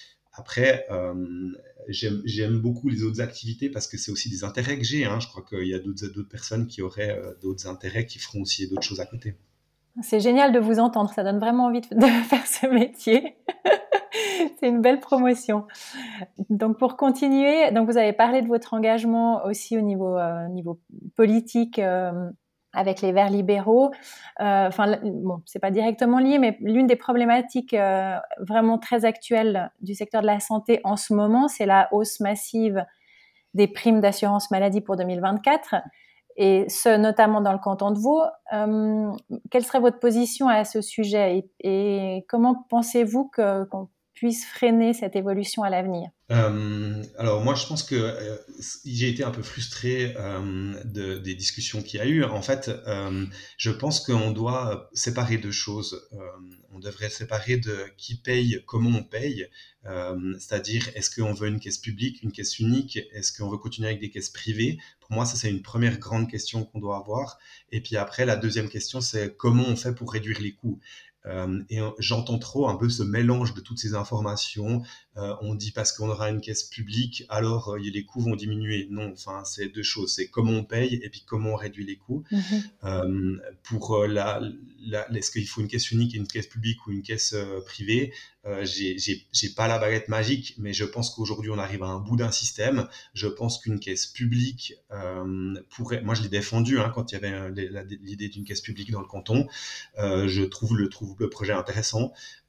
Après, euh, j'aime, j'aime beaucoup les autres activités parce que c'est aussi des intérêts que j'ai. Hein. Je crois qu'il y a d'autres, d'autres personnes qui auraient euh, d'autres intérêts, qui feront aussi d'autres choses à côté. C'est génial de vous entendre, ça donne vraiment envie de, de faire ce métier. C'est une belle promotion. Donc, pour continuer, donc vous avez parlé de votre engagement aussi au niveau, euh, niveau politique euh, avec les Verts libéraux. Euh, enfin, bon, c'est pas directement lié, mais l'une des problématiques euh, vraiment très actuelles du secteur de la santé en ce moment, c'est la hausse massive des primes d'assurance maladie pour deux mille vingt-quatre. Et ce, notamment dans le canton de Vaud. Euh, quelle serait votre position à ce sujet et, et comment pensez-vous que, qu'on puisse freiner cette évolution à l'avenir? Euh, alors moi je pense que euh, j'ai été un peu frustré euh, de, des discussions qu'il y a eu. En fait, euh, je pense qu'on doit séparer deux choses. Euh, on devrait séparer de qui paye, comment on paye. Euh, c'est-à-dire, est-ce qu'on veut une caisse publique, une caisse unique? Est-ce qu'on veut continuer avec des caisses privées? Pour moi, ça c'est une première grande question qu'on doit avoir. Et puis après, la deuxième question, c'est comment on fait pour réduire les coûts? Euh, et j'entends trop un peu ce mélange de toutes ces informations. Euh, on dit parce qu'on aura une caisse publique, alors euh, les coûts vont diminuer. Non, enfin, c'est deux choses. C'est comment on paye et puis comment on réduit les coûts. Mm-hmm. Euh, pour euh, la, la, est-ce qu'il faut une caisse unique, une caisse publique ou une caisse euh, privée? euh, j'ai, j'ai, j'ai pas la baguette magique, mais je pense qu'aujourd'hui on arrive à un bout d'un système. Je pense qu'une caisse publique euh, pourrait, moi je l'ai défendu hein, quand il y avait euh, la, l'idée d'une caisse publique dans le canton. Euh, je trouve le, trouve le projet intéressant.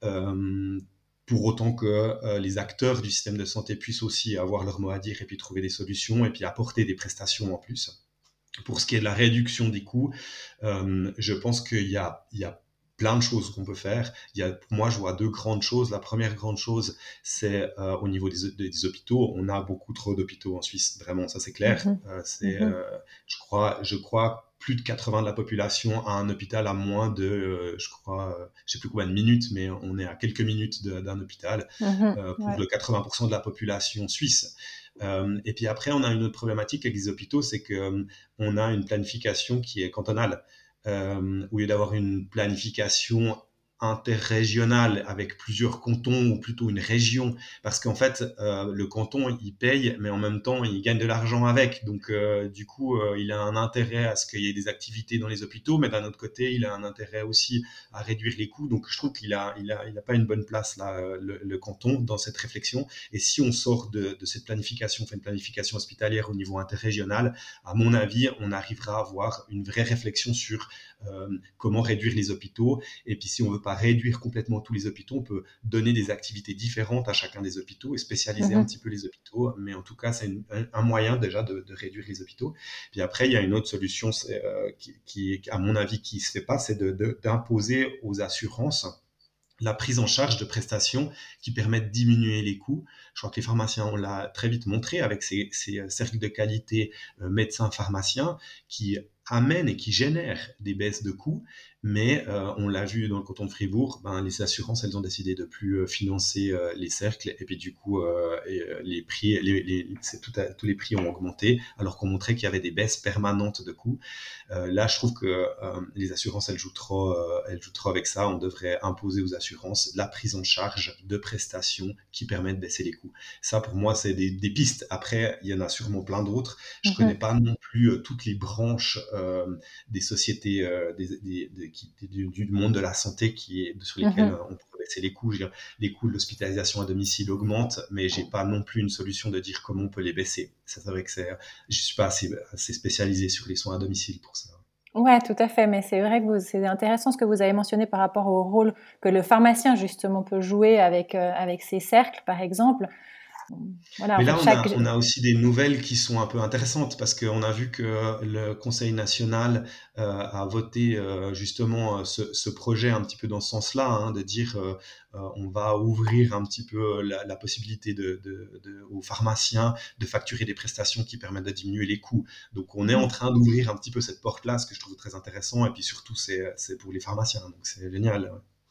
Euh, pour autant que euh, les acteurs du système de santé puissent aussi avoir leur mot à dire et puis trouver des solutions et puis apporter des prestations en plus. Pour ce qui est de la réduction des coûts, euh, je pense qu'il y a, il y a plein de choses qu'on peut faire. Il y a, pour moi, je vois deux grandes choses. La première grande chose, c'est euh, au niveau des, des, des hôpitaux. On a beaucoup trop d'hôpitaux en Suisse, vraiment, ça c'est clair. Mm-hmm. Euh, c'est, Mm-hmm. euh, je crois, je crois plus de quatre-vingts de la population a un hôpital à moins de, euh, je crois, euh, je sais plus combien de minutes, mais on est à quelques minutes de, d'un hôpital Mm-hmm. euh, pour Ouais. le quatre-vingts pour cent de la population suisse. Euh, et puis après, on a une autre problématique avec les hôpitaux, c'est que euh, on a une planification qui est cantonale. Euh, au lieu d'avoir une planification interrégionale avec plusieurs cantons ou plutôt une région, parce qu'en fait euh, le canton il paye mais en même temps il gagne de l'argent avec, donc euh, du coup euh, il a un intérêt à ce qu'il y ait des activités dans les hôpitaux, mais d'un autre côté il a un intérêt aussi à réduire les coûts, donc je trouve qu'il a, il a, il a pas une bonne place là le, le canton dans cette réflexion. Et si on sort de, de cette planification, on fait une planification hospitalière au niveau interrégional, à mon avis on arrivera à avoir une vraie réflexion sur euh, comment réduire les hôpitaux. Et puis si on veut pas réduire complètement tous les hôpitaux, on peut donner des activités différentes à chacun des hôpitaux et spécialiser mm-hmm. un petit peu les hôpitaux, mais en tout cas c'est une, un, un moyen déjà de, de réduire les hôpitaux. Puis après il y a une autre solution c'est, euh, qui, qui à mon avis qui se fait pas, c'est de, de, d'imposer aux assurances la prise en charge de prestations qui permettent de diminuer les coûts. Je crois que les pharmaciens, on l'a très vite montré avec ces, ces cercles de qualité euh, médecins-pharmaciens qui amènent et qui génèrent des baisses de coûts, mais euh, on l'a vu dans le canton de Fribourg, ben, les assurances, elles ont décidé de plus euh, financer euh, les cercles, et puis du coup, euh, et, euh, les prix, les, les, c'est tout à, tous les prix ont augmenté, alors qu'on montrait qu'il y avait des baisses permanentes de coûts. Euh, là, je trouve que euh, les assurances, elles jouent trop, euh, elles jouent trop avec ça. On devrait imposer aux assurances la prise en charge de prestations qui permettent de baisser les coûts. Ça, pour moi, c'est des, des pistes. Après, il y en a sûrement plein d'autres. Je mm-hmm. connais pas non plus euh, toutes les branches euh, des sociétés, euh, des, des, des, qui, du, du monde de la santé qui est, sur lesquels mm-hmm. on pourrait baisser les coûts. Je veux dire, les coûts de l'hospitalisation à domicile augmentent, mais j'ai pas non plus une solution de dire comment on peut les baisser. Ça, c'est vrai que c'est, je suis pas assez, assez spécialisé sur les soins à domicile pour ça. Ouais, tout à fait. Mais c'est vrai que vous, c'est intéressant ce que vous avez mentionné par rapport au rôle que le pharmacien justement peut jouer avec euh, avec ses cercles, par exemple. Voilà, mais là, fait, on, chaque... a, on a aussi des nouvelles qui sont un peu intéressantes parce qu'on a vu que le Conseil national euh, a voté euh, justement ce, ce projet un petit peu dans ce sens-là, hein, de dire euh, on va ouvrir un petit peu la, la possibilité de, de, de, aux pharmaciens de facturer des prestations qui permettent de diminuer les coûts. Donc, on est en train d'ouvrir un petit peu cette porte-là, ce que je trouve très intéressant. Et puis surtout, c'est, c'est pour les pharmaciens, donc c'est génial.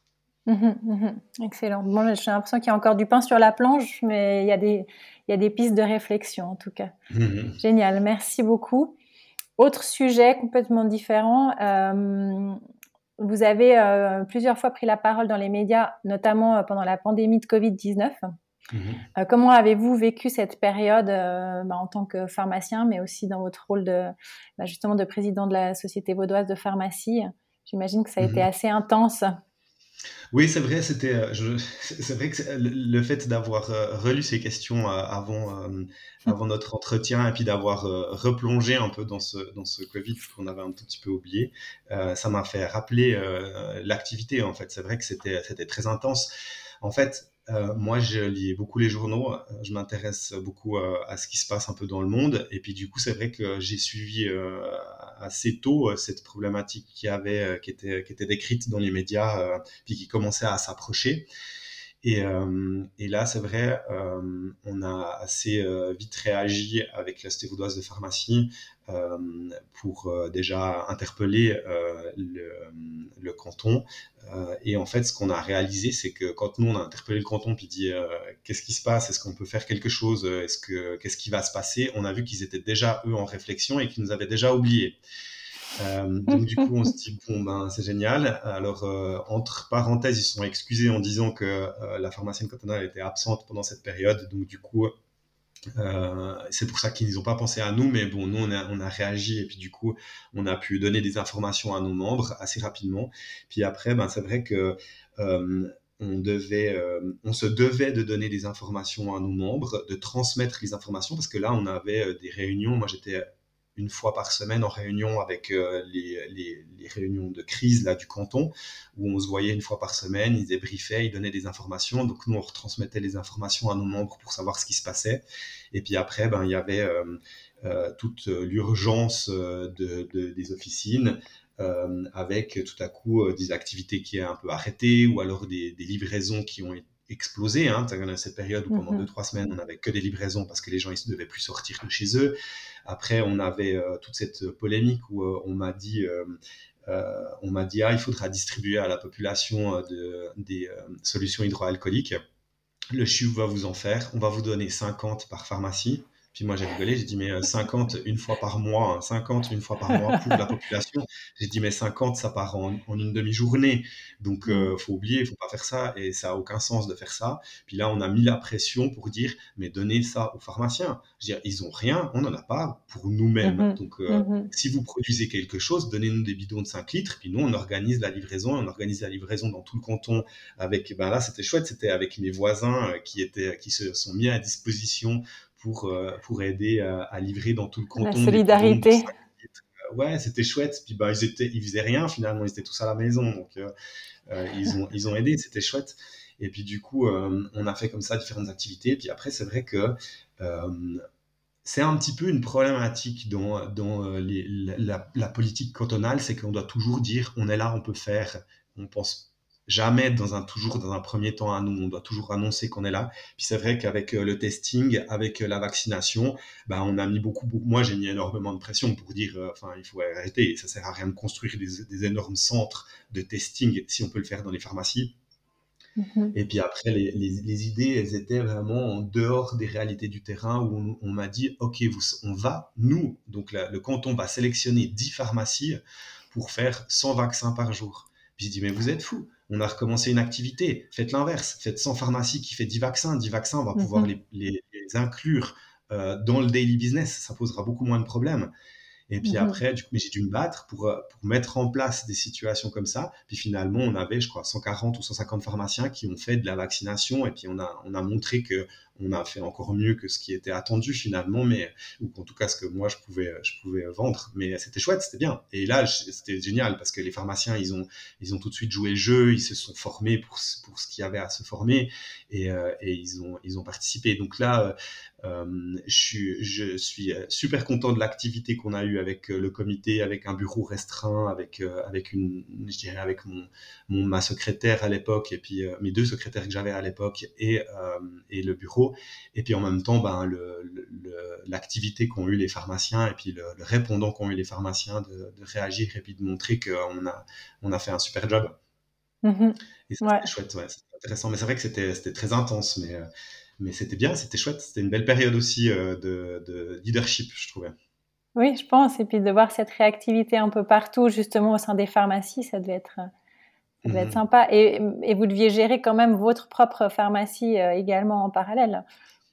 Mmh, mmh. Excellent. Bon, j'ai l'impression qu'il y a encore du pain sur la planche, mais il y a des, il y a des pistes de réflexion en tout cas. Mmh. Génial, merci beaucoup. Autre sujet complètement différent, euh, vous avez euh, plusieurs fois pris la parole dans les médias, notamment euh, pendant la pandémie de covid dix-neuf. Mmh. Euh, comment avez-vous vécu cette période euh, bah, en tant que pharmacien, mais aussi dans votre rôle de, bah, justement de président de la Société vaudoise de pharmacie? J'imagine que ça a mmh. été assez intense. Oui, c'est vrai, c'était, euh, je- c'est vrai que c'est- le le fait d'avoir euh, relu ces questions euh, avant, euh, avant notre entretien et puis d'avoir euh, replongé un peu dans ce, dans ce Covid qu'on avait un tout petit peu oublié, euh, ça m'a fait rappeler euh, l'activité en fait. C'est vrai que c'était, c'était très intense. En fait, euh, moi, je lis beaucoup les journaux, euh, je m'intéresse beaucoup euh, à ce qui se passe un peu dans le monde, et puis du coup, c'est vrai que j'ai suivi euh, assez tôt euh, cette problématique qui avait, euh, qui était, qui était décrite dans les médias, euh, puis qui commençait à s'approcher. Et, euh, et là, c'est vrai, euh, on a assez euh, vite réagi avec la Société vaudoise de pharmacie euh, pour euh, déjà interpeller euh, le, le canton. Euh, et en fait, ce qu'on a réalisé, c'est que quand nous, on a interpellé le canton puis dit euh, qu'est-ce qui se passe, est-ce qu'on peut faire quelque chose, est-ce que, qu'est-ce qui va se passer, on a vu qu'ils étaient déjà, eux, en réflexion et qu'ils nous avaient déjà oubliés. Euh, donc du coup, on se dit bon ben c'est génial. Alors euh, entre parenthèses, ils se sont excusés en disant que euh, la pharmacienne cantonale était absente pendant cette période. Donc du coup, euh, c'est pour ça qu'ils n'ont pas pensé à nous. Mais bon, nous on a, on a réagi et puis du coup, on a pu donner des informations à nos membres assez rapidement. Puis après, ben c'est vrai que euh, on devait, euh, on se devait de donner des informations à nos membres, de transmettre les informations parce que là, on avait euh, des réunions. Moi, j'étais une fois par semaine en réunion avec euh, les, les, les réunions de crise là, du canton, où on se voyait une fois par semaine, ils débriefaient, ils donnaient des informations, donc nous on retransmettait les informations à nos membres pour savoir ce qui se passait, et puis après ben, il y avait euh, euh, toute l'urgence euh, de, de, des officines, euh, avec tout à coup euh, des activités qui ont un peu arrêté, ou alors des, des livraisons qui ont explosé, hein. Cette période où pendant deux trois semaines on n'avait que des livraisons parce que les gens ils ne devaient plus sortir de chez eux. Après, on avait euh, toute cette polémique où euh, on m'a dit, euh, euh, on m'a dit, ah, il faudra distribuer à la population euh, de, des euh, solutions hydroalcooliques. Le C H U va vous en faire. On va vous donner cinquante par pharmacie. Puis moi, j'ai rigolé. J'ai dit, mais euh, cinquante une fois par mois, hein, cinquante une fois par mois pour la population. J'ai dit, mais cinquante, ça part en, en une demi-journée. Donc, euh, faut oublier, il faut pas faire ça. Et ça a aucun sens de faire ça. Puis là, on a mis la pression pour dire, mais donnez ça aux pharmaciens. Je veux dire, ils ont rien, on n'en a pas pour nous-mêmes. Mhm, Donc, euh, mhm. si vous produisez quelque chose, donnez-nous des bidons de cinq litres. Puis nous, on organise la livraison. On organise la livraison dans tout le canton avec, ben là, c'était chouette. C'était avec mes voisins euh, qui étaient, qui se sont mis à disposition pour, euh, pour aider à, à livrer dans tout le La canton des bidons de solidarité. cinq litres. Euh, Ouais, c'était chouette. Puis bah, ils, étaient, ils faisaient rien finalement, ils étaient tous à la maison. Donc euh, euh, ils, ont, ils ont aidé, c'était chouette. Et puis du coup, euh, on a fait comme ça différentes activités. Puis après, c'est vrai que euh, c'est un petit peu une problématique dans, dans euh, les, la, la politique cantonale, c'est qu'on doit toujours dire on est là, on peut faire. On pense jamais dans un, toujours dans un premier temps à nous, on doit toujours annoncer qu'on est là. Puis c'est vrai qu'avec euh, le testing, avec euh, la vaccination, ben, on a mis beaucoup, beaucoup, moi j'ai mis énormément de pression pour dire, euh, enfin il faut arrêter, ça sert à rien de construire des, des énormes centres de testing si on peut le faire dans les pharmacies. Mhm, Et puis après, les, les, les idées, elles étaient vraiment en dehors des réalités du terrain où on, on m'a dit, OK, vous, on va, nous, donc la- le canton va sélectionner dix pharmacies pour faire cent vaccins par jour. Puis j'ai dit, mais vous êtes fous. On a recommencé une activité. Faites l'inverse. Faites cent pharmacies qui fait dix vaccins. dix vaccins, on va pouvoir mhm, les, les, les inclure euh, dans le daily business. Ça posera beaucoup moins de problèmes. Et puis mhm. après, du coup, j'ai dû me battre pour, euh, pour mettre en place des situations comme ça. Puis finalement, on avait, je crois, cent quarante ou cent cinquante pharmaciens qui ont fait de la vaccination. Et puis on a, on a montré que on a fait encore mieux que ce qui était attendu finalement, mais ou en tout cas ce que moi je pouvais, je pouvais vendre. Mais c'était chouette, c'était bien. Et là, c'était génial parce que les pharmaciens, ils ont, ils ont tout de suite joué le jeu, ils se sont formés pour, pour ce qu'il y avait à se former et, euh, et ils ont, ils ont participé. Donc là, euh, je, suis, je suis super content de l'activité qu'on a eue avec le comité, avec un bureau restreint, avec, euh, avec, une, je dirais avec mon, mon, ma secrétaire à l'époque, et puis euh, mes deux secrétaires que j'avais à l'époque, et, euh, et le bureau. Et puis en même temps, ben, le, le, l'activité qu'ont eu les pharmaciens, et puis le, le répondant qu'ont eu les pharmaciens de, de réagir, et puis de montrer qu'on a, on a fait un super job. Mhm. Et ça, Ouais. c'était chouette, ouais, c'était intéressant. Mais c'est vrai que c'était, c'était très intense, mais... Euh, mais c'était bien, c'était chouette. C'était une belle période aussi euh, de, de leadership, je trouvais. Oui, je pense. Et puis de voir cette réactivité un peu partout, justement au sein des pharmacies, ça devait être, ça devait être Mhm. sympa. Et, et vous deviez gérer quand même votre propre pharmacie euh, également en parallèle.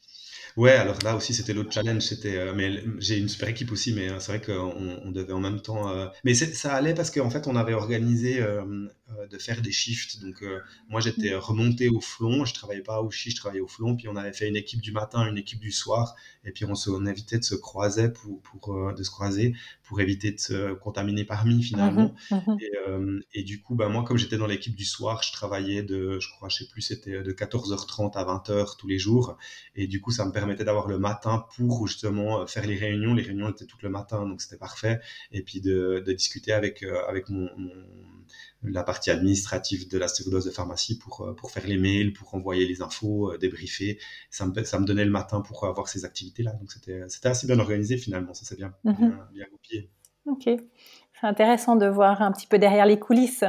Ouais, alors là aussi, c'était l'autre challenge. C'était, euh, mais l- j'ai une super équipe aussi, mais euh, c'est vrai qu'on on devait en même temps. euh, Mais c'est- ça allait parce qu'en fait, on avait organisé euh, euh, de faire des shifts. Donc, euh, moi, j'étais remonté au Flon. Je travaillais pas à Ouchy, je travaillais au Flon. Puis, on avait fait une équipe du matin, une équipe du soir. Et puis, on se, on évitait de se croiser pour, pour euh, de se croiser pour éviter de se contaminer parmi Mhm, finalement. mhm. Et, euh, et du coup, bah, moi, comme j'étais dans l'équipe du soir, je travaillais de, je crois, je sais plus, c'était de quatorze heures trente à vingt heures tous les jours. Et du coup, ça me permettait d'avoir le matin pour justement euh, faire les réunions. Les réunions étaient toutes le matin, donc c'était parfait. Et puis de, de discuter avec, euh, avec mon, mon- la partie administrative de la stéphanothérapie de pharmacie pour, euh, pour faire les mails, pour envoyer les infos, euh, débriefer. Ça me, ça me donnait le matin pour avoir ces activités-là. Donc c'était, c'était assez bien organisé finalement. Ça s'est bien, bien, Mhm. bien goupillé. Ok. C'est intéressant de voir un petit peu derrière les coulisses.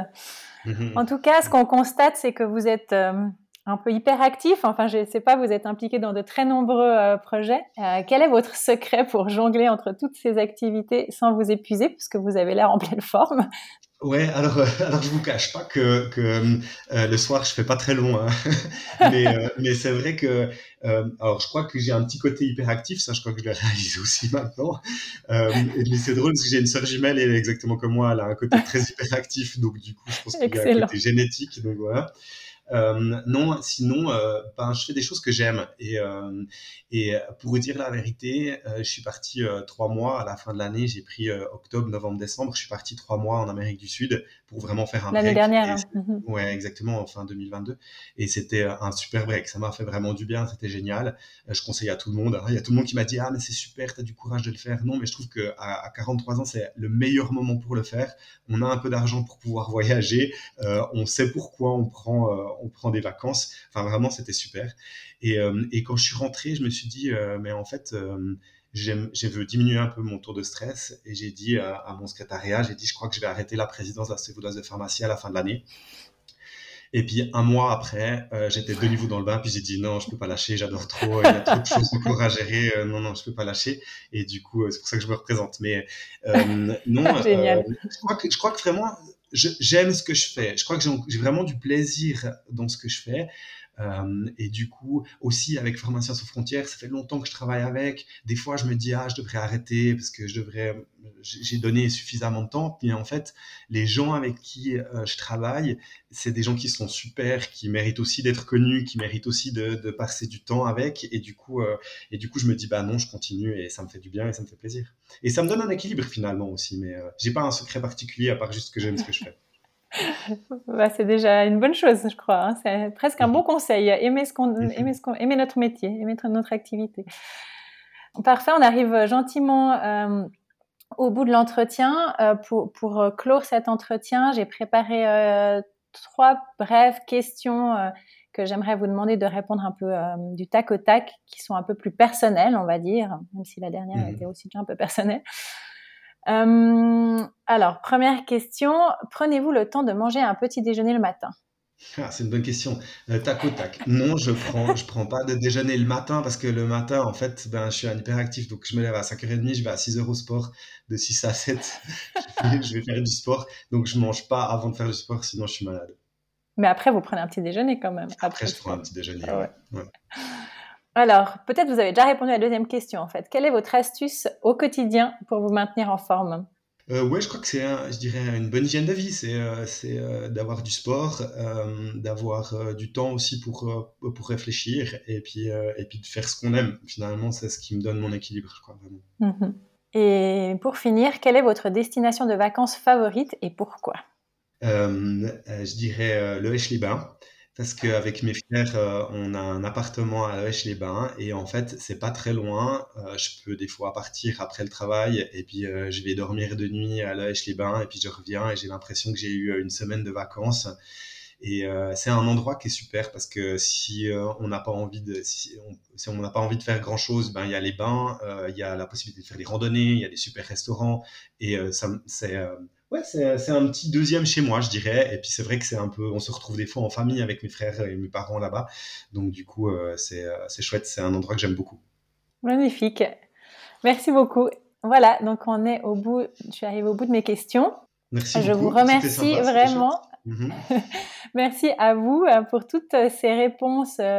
En Mhm. tout cas, ce qu'on constate, c'est que vous êtes euh, un peu hyperactif. Enfin, je ne sais pas, vous êtes impliqué dans de très nombreux euh, projets. Euh, quel est votre secret pour jongler entre toutes ces activités sans vous épuiser, puisque vous avez l'air en pleine forme? Ouais, alors, euh, alors je vous cache pas que, que euh, le soir je fais pas très long, hein. mais euh, mais c'est vrai que euh, alors je crois que j'ai un petit côté hyperactif, ça je crois que je le réalise aussi maintenant. Euh, et, mais c'est drôle parce que j'ai une sœur jumelle, elle est exactement comme moi, elle a un côté très hyperactif, donc du coup je pense qu'il y a un Excellent. côté génétique, donc voilà. Euh, non, sinon, euh, ben, je fais des choses que j'aime. Et, euh, et pour vous dire la vérité, euh, je suis parti euh, trois mois à la fin de l'année. J'ai pris euh, octobre, novembre, décembre. Je suis parti trois mois en Amérique du Sud pour vraiment faire un L'année break. dernière. Et Hein. c'est- Mhm. ouais, exactement, en fin deux mille vingt-deux. Et c'était euh, un super break. Ça m'a fait vraiment du bien. C'était génial. Euh, je conseille à tout le monde, hein. Il y a tout le monde qui m'a dit, ah, mais c'est super, t'as du courage de le faire. Non, mais je trouve que à, à quarante-trois ans, c'est le meilleur moment pour le faire. On a un peu d'argent pour pouvoir voyager. Euh, on sait pourquoi on prend, euh, on prend des vacances. Enfin, vraiment, c'était super. Et, euh, et quand je suis rentré, je me suis dit, euh, mais en fait, euh, j'aime- je veux diminuer un peu mon taux de stress. Et j'ai dit à, à mon secrétariat, j'ai dit, je crois que je vais arrêter la présidence de la Stéphanothérapie de pharmacie à la fin de l'année. Et puis un mois après, euh, j'étais de nouveau dans le bain, puis j'ai dit non, je peux pas lâcher, j'adore trop, il y a trop de choses encore à gérer, euh, non, non, je peux pas lâcher. Et du coup, euh, c'est pour ça que je me représente. Mais euh, non, euh, Génial. je crois que je crois que vraiment, je- j'aime ce que je fais. Je crois que j'ai j'ai vraiment du plaisir dans ce que je fais. Euh, et du coup, aussi avec Pharmaciens sans frontières, ça fait longtemps que je travaille avec. Des fois, je me dis ah, je devrais arrêter parce que je devrais, j'ai donné suffisamment de temps. Puis en fait, les gens avec qui euh, je travaille, c'est des gens qui sont super, qui méritent aussi d'être connus, qui méritent aussi de, de passer du temps avec. Et du coup, euh, et du coup, je me dis bah non, je continue et ça me fait du bien et ça me fait plaisir. Et ça me donne un équilibre finalement aussi. Mais euh, j'ai pas un secret particulier à part juste que j'aime ce que je fais. Bah, c'est déjà une bonne chose, je crois. Hein. C'est presque un bon conseil. Aimer, ce qu'on, aimer, ce qu'on, aimer notre métier, aimer notre activité. Parfait, on arrive gentiment euh, au bout de l'entretien. Euh, pour, pour euh, clore cet entretien, j'ai préparé euh, trois brèves questions euh, que j'aimerais vous demander de répondre un peu euh, du tac au tac, qui sont un peu plus personnelles, on va dire, même si la dernière était aussi déjà un peu personnelle. Euh, alors, première question, prenez-vous le temps de manger un petit déjeuner le matin? Ah, c'est une bonne question. Euh, tac au tac. Non, je prends, je prends pas de déjeuner le matin parce que le matin, en fait, ben, je suis un hyperactif. Donc, je me lève à cinq heures trente, je vais à six heures au sport. De six à sept, je vais, je vais faire du sport. Donc, je mange pas avant de faire du sport, sinon je suis malade. Mais après, vous prenez un petit déjeuner quand même, Après, après le je prends un sport. petit déjeuner, Ah ouais. ouais. Ouais. Alors, peut-être vous avez déjà répondu à la deuxième question en fait. Quelle est votre astuce au quotidien pour vous maintenir en forme? Euh, ouais, je crois que c'est, un- je dirais, une bonne hygiène de vie. C'est, euh, c'est euh, d'avoir du sport, euh, d'avoir euh, du temps aussi pour, euh, pour réfléchir et puis, euh, et puis de faire ce qu'on aime. Finalement, c'est ce qui me donne mon équilibre, je crois vraiment. Mhm. Et pour finir, quelle est votre destination de vacances favorite et pourquoi? Euh, euh, je dirais euh, Loèche-les-Bains, parce qu'avec mes frères, euh, on a un appartement à Loèche-les-Bains et en fait, c'est pas très loin. Euh, je peux des fois partir après le travail et puis euh, je vais dormir de nuit à Loèche-les-Bains et puis je reviens et j'ai l'impression que j'ai eu euh, une semaine de vacances. Et euh, c'est un endroit qui est super parce que si euh, on n'a pas envie de si on si on n'a pas envie de faire grand chose, ben il y a les bains, euh, il y a la possibilité de faire des randonnées, il y a des super restaurants et euh, ça c'est euh, ouais c'est c'est un petit deuxième chez moi je dirais. Et puis c'est vrai que c'est un peu on se retrouve des fois en famille avec mes frères et mes parents là-bas, donc du coup euh, c'est euh, c'est chouette, c'est un endroit que j'aime beaucoup. Magnifique. Merci beaucoup. Voilà, donc on est au bout, je suis arrivée au bout de mes questions. Merci Je vous beaucoup, c'était remercie sympa, c'était chouette. vraiment. Mhm. Merci à vous euh, pour toutes ces réponses euh,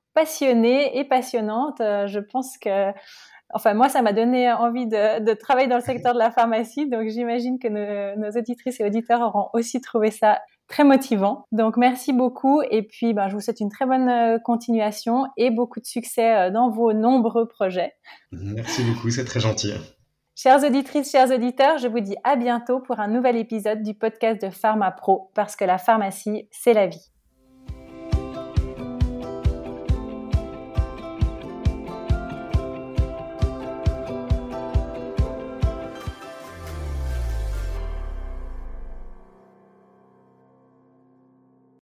passionnée et passionnante. Euh, je pense que, enfin, moi, ça m'a donné envie de, de travailler dans le secteur de la pharmacie. Donc, j'imagine que nos, nos auditrices et auditeurs auront aussi trouvé ça très motivant. Donc, merci beaucoup. Et puis, ben, je vous souhaite une très bonne euh, continuation et beaucoup de succès euh, dans vos nombreux projets. Merci beaucoup, c'est très gentil. Chères auditrices, chers auditeurs, je vous dis à bientôt pour un nouvel épisode du podcast de Pharma Pro, parce que la pharmacie, c'est la vie.